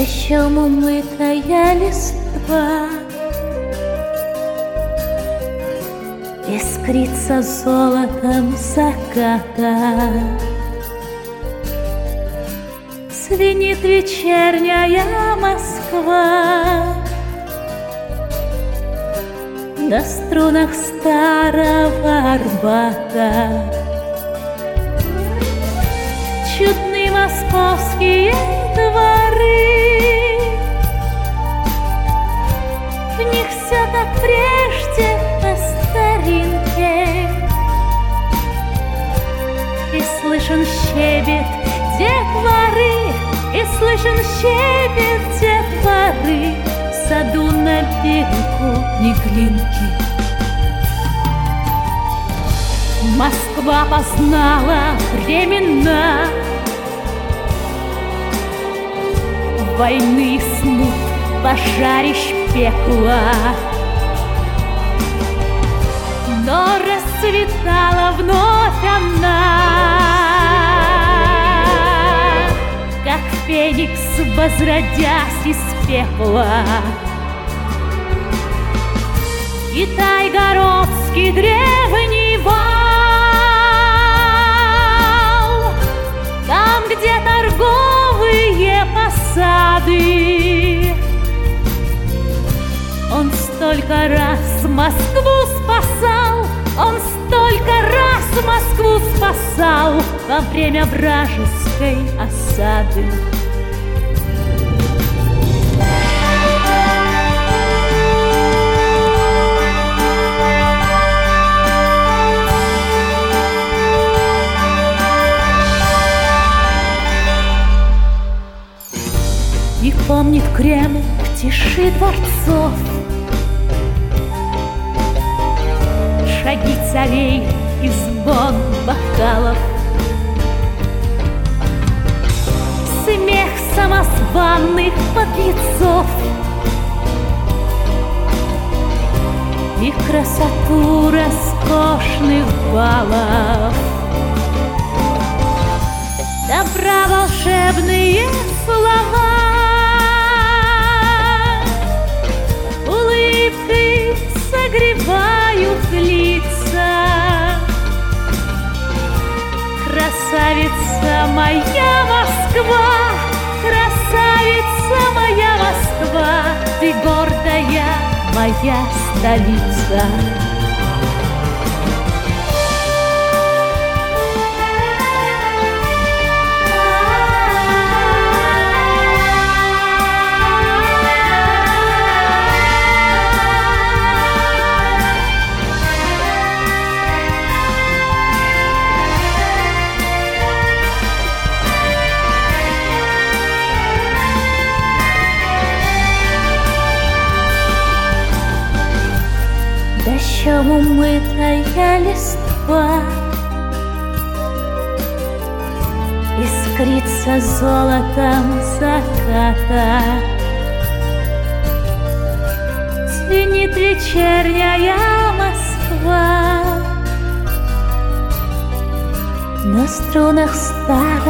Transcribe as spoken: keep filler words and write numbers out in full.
Дождем умытая листва искрится золотом заката. Звенит вечерняя Москва на струнах старого Арбата. Чудны московские дворы, в них все как прежде по старинке, и слышен щебет детворы, и слышен щебет детворы в саду на берегу Неглинки. Москва познала времена войны, смут, пожарищ, пекла, но расцветала вновь она, как феникс, возродясь из пепла. Китай-городский древний вал, там, где торговые посады, он столько раз Москву спасал, он столько раз Москву спасал во время вражеской осады. И помнит Кремль в тиши дворцов шаги царей и звон бокалов, смех самозванных подлецов и красоту роскошных балов. Добра волшебные слова, улыбкой согревают лица. Красавица моя Москва, красавица моя Москва, ты гордая моя столица. Дождем умытая листва искрится золотом заката. Звенит вечерняя Москва на струнах старого